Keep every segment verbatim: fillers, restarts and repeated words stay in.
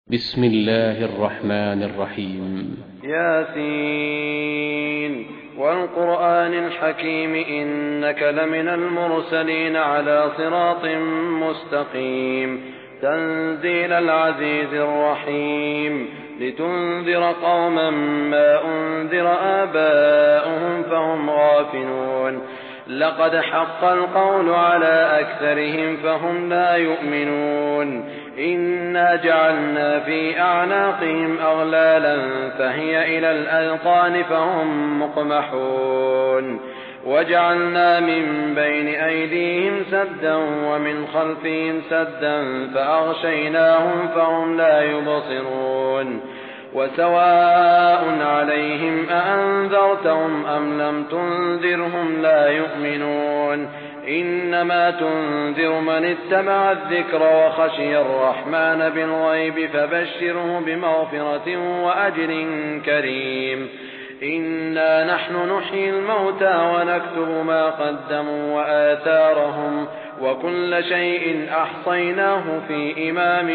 بسم الله الرحمن الرحيم. ياسين والقرآن الحكيم إنك لمن المرسلين على صراط مستقيم تنزيل العزيز الرحيم لتنذر قوما ما أنذر آباؤهم فهم غافلون لقد حق القول على أكثرهم فهم لا يؤمنون إنا جعلنا في أعناقهم أغلالا فهي إلى الأذقان فهم مقمحون وجعلنا من بين أيديهم سدا ومن خلفهم سدا فأغشيناهم فهم لا يبصرون وسواء عليهم أأنذرتهم أم لم تنذرهم لا يؤمنون إنما تنذر من اتبع الذكر وخشي الرحمن بالغيب فبشره بمغفرة وأجر كريم إنا نحن نحيي الموتى ونكتب ما قدموا وآثارهم وكل شيء أحصيناه في إمام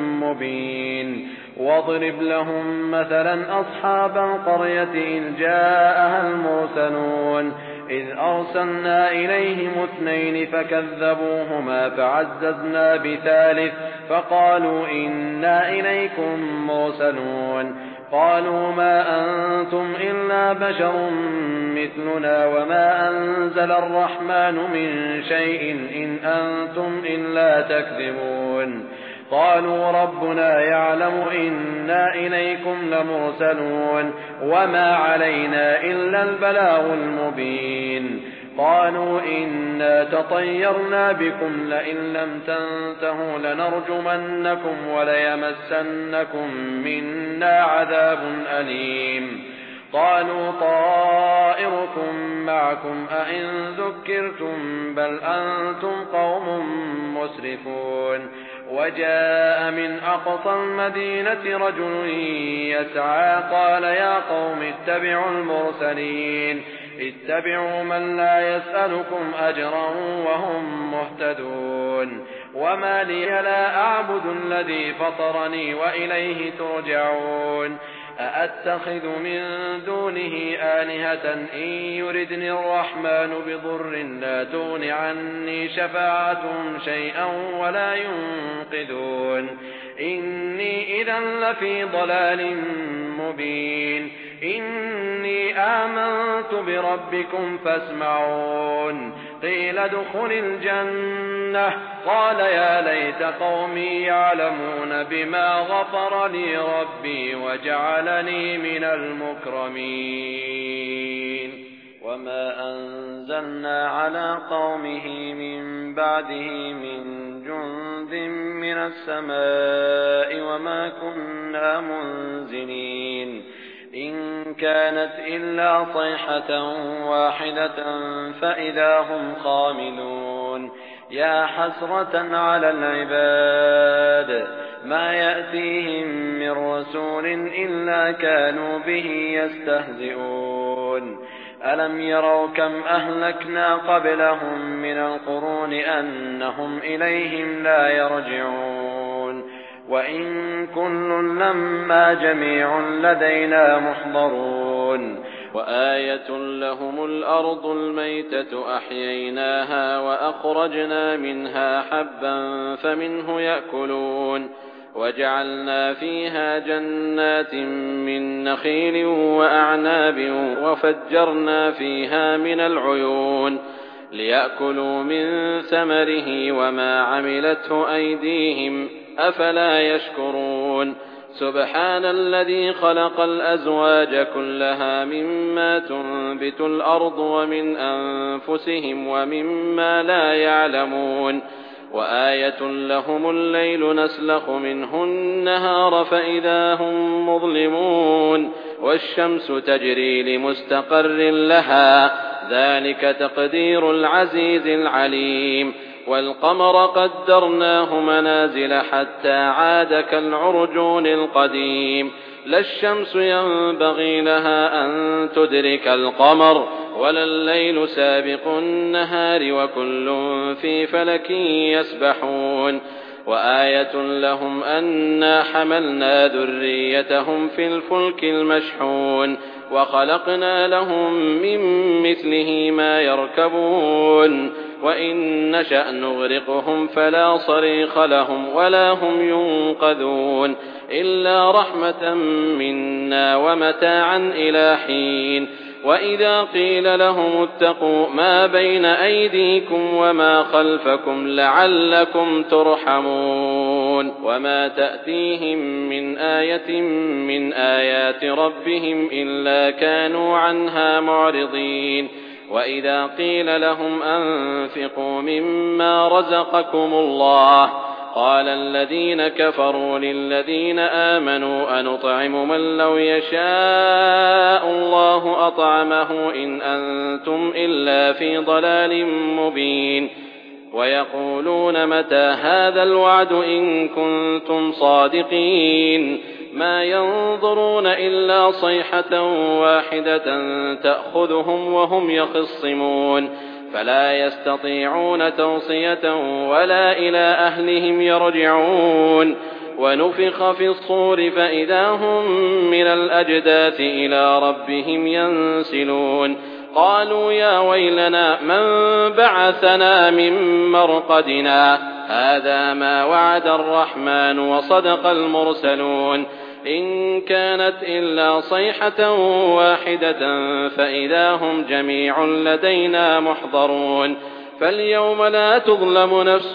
مبين واضرب لهم مثلا أصحاب القرية إذ جاءها المرسلون إذ أرسلنا إليهم اثنين فكذبوهما فعززنا بثالث فقالوا إنا إليكم مرسلون قالوا ما أنتم إلا بشر مثلنا وما أنزل الرحمن من شيء إن أنتم إلا تكذبون قالوا ربنا يعلم إنا إليكم لمرسلون وما علينا إلا البلاغ المبين قالوا إنا تطيرنا بكم لئن لم تنتهوا لنرجمنكم وليمسنكم منا عذاب أليم قالوا طائركم معكم أئن ذكرتم بل أنتم قوم مسرفون وجاء من أقصى المدينة رجل يسعى قال يا قوم اتبعوا المرسلين اتبعوا من لا يسألكم أجرا وهم مهتدون وما لي لا أعبد الذي فطرني وإليه ترجعون أأتخذ من دونه آلهة إن يردني الرحمن بضر لا تغن عني شفاعتهم شيئا ولا ينقذون إني إذا لفي ضلال مبين إني آمنت بربكم فاسمعون قيل ادخل الجنة قال يا ليت قومي يعلمون بما غفر لي ربي وجعلني من المكرمين وما أنزلنا على قومه من بعده من جند من السماء وما كنا منزلين إن كانت إلا صيحة واحدة فإذا هم خامدون يا حسرة على العباد ما يأتيهم من رسول إلا كانوا به يستهزئون ألم يروا كم أهلكنا قبلهم من القرون أنهم إليهم لا يرجعون وإن كل لما جميع لدينا محضرون وآية لهم الأرض الميتة أحييناها وأخرجنا منها حبا فمنه يأكلون وجعلنا فيها جنات من نخيل وأعناب وفجرنا فيها من العيون ليأكلوا من ثمره وما عملته أيديهم أفلا يشكرون سبحان الذي خلق الأزواج كلها مما تنبت الأرض ومن أنفسهم ومما لا يعلمون وآية لهم الليل نسلخ منه النهار فإذا هم مظلمون والشمس تجري لمستقر لها ذلك تقدير العزيز العليم والقمر قدرناه منازل حتى عاد كالعرجون القديم لا الشمس ينبغي لها أن تدرك القمر ولا الليل سابق النهار وكل في فلك يسبحون وآية لهم أنا حملنا ذريتهم في الفلك المشحون وخلقنا لهم من مثله ما يركبون وإن نشأ نغرقهم فلا صريخ لهم ولا هم ينقذون إلا رحمة منا ومتاعا إلى حين وإذا قيل لهم اتقوا ما بين أيديكم وما خلفكم لعلكم ترحمون وما تأتيهم من آية من آيات ربهم إلا كانوا عنها معرضين وإذا قيل لهم أنفقوا مما رزقكم الله قال الذين كفروا للذين آمنوا أنطعم من لو يشاء الله أطعمه إن أنتم إلا في ضلال مبين ويقولون متى هذا الوعد إن كنتم صادقين ما ينظرون إلا صيحة واحدة تأخذهم وهم يخصمون فلا يستطيعون توصية ولا إلى أهلهم يرجعون ونفخ في الصور فإذا هم من الأجداث إلى ربهم ينسلون قالوا يا ويلنا من بعثنا من مرقدنا هذا ما وعد الرحمن وصدق المرسلون إن كانت إلا صيحة واحدة فإذا هم جميع لدينا محضرون فاليوم لا تظلم نفس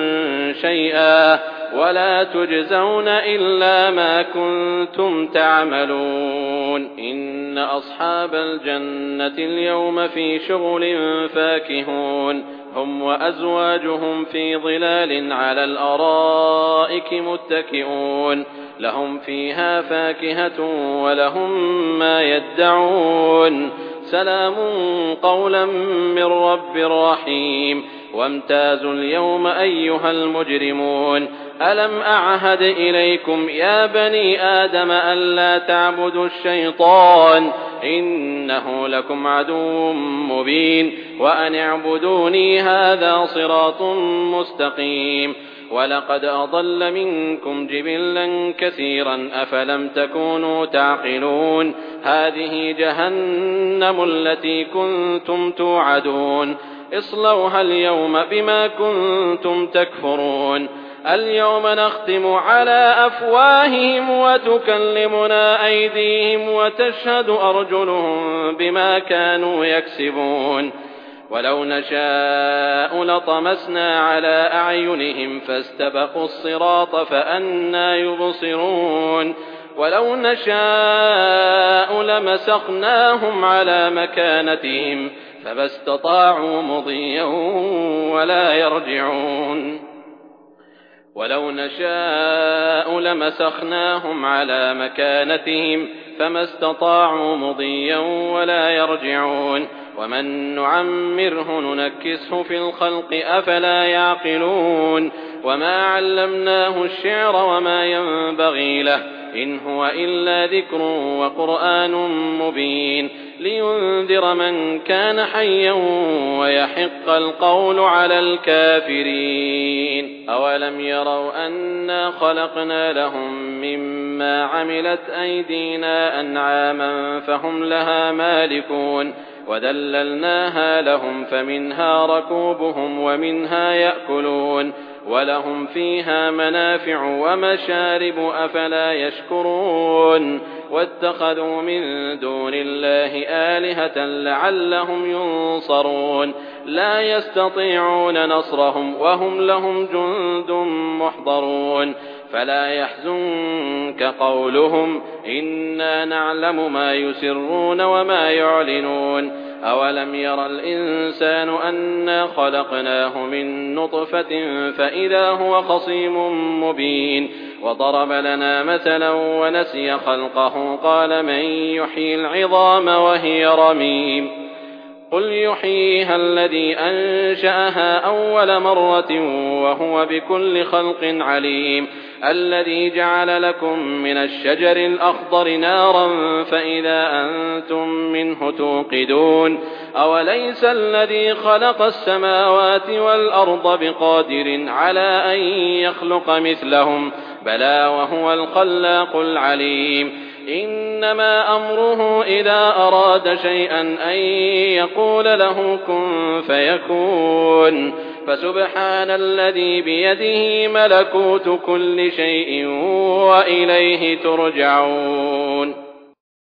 شيئا ولا تجزون إلا ما كنتم تعملون إن أصحاب الجنة اليوم في شغل فاكهون هم وأزواجهم في ظلال على الأرائك متكئون لهم فيها فاكهة ولهم ما يدعون سلام قولا من رب رحيم وامتازوا اليوم أيها المجرمون ألم أعهد إليكم يا بني آدم ألا تعبدوا الشيطان إنه لكم عدو مبين وأن اعبدوني هذا صراط مستقيم ولقد أضل منكم جبلا كثيرا أفلم تكونوا تعقلون هذه جهنم التي كنتم توعدون اصلوها اليوم بما كنتم تكفرون اليوم نختم على أفواههم وتكلمنا أيديهم وتشهد أرجلهم بما كانوا يكسبون ولو نشاء لطمسنا على أعينهم فاستبقوا الصراط فأنى يبصرون ولو نشاء لمسخناهم على مكانتهم فما استطاعوا مضيا ولا يرجعون ولو نشاء لمسخناهم على مكانتهم فما استطاعوا مضيا ولا يرجعون ومن نعمره ننكسه في الخلق أفلا يعقلون وما علمناه الشعر وما ينبغي له إن هو إلا ذكر وقرآن مبين لينذر من كان حيا ويحق القول على الكافرين أولم يروا أنا خلقنا لهم مما عملت أيدينا أنعاما فهم لها مالكون وذللناها لهم فمنها ركوبهم ومنها يأكلون ولهم فيها منافع ومشارب أفلا يشكرون واتخذوا من دون الله آلهة لعلهم ينصرون لا يستطيعون نصرهم وهم لهم جند محضرون فلا يحزنك قولهم إنا نعلم ما يسرون وما يعلنون أولم ير الإنسان أنا خلقناه من نطفة فإذا هو خصيم مبين وضرب لنا مثلا ونسي خلقه قال من يحيي العظام وهي رميم قل يحييها الذي أنشأها أول مرة وهو بكل خلق عليم الذي جعل لكم من الشجر الأخضر نارا فإذا أنتم منه توقدون أوليس الذي خلق السماوات والأرض بقادر على أن يخلق مثلهم بلى وهو الخلاق العليم إنما أمره إذا أراد شيئا أن يقول له كن فيكون فسبحان الذي بيده ملكوت كل شيء وإليه ترجعون